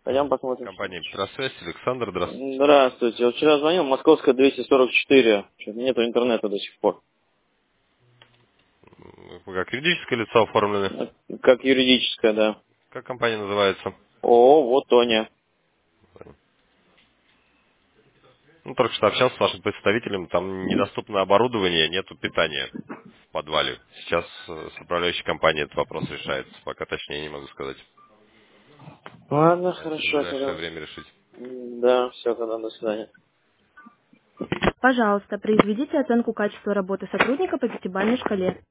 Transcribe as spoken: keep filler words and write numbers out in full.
Пойдем посмотрим. Компания Петросвязь, Александр, здравствуйте. Здравствуйте. Я вчера звонил, Московская двести сорок четыре. Что-то нету интернета до сих пор. Вы как юридическое лицо оформлены? Э, Как юридическая, да. Как компания называется? О, вот Тоня. Ну, только что общался с вашим представителем, там недоступно оборудование, нету питания в подвале. Сейчас э, с управляющей компанией этот вопрос решается, пока точнее не могу сказать. Ладно, Можете в хорошо, ближайшее тогда. время решить. М, Да, все, тогда до свидания. Пожалуйста, произведите оценку качества работы сотрудника по пятибалльной шкале.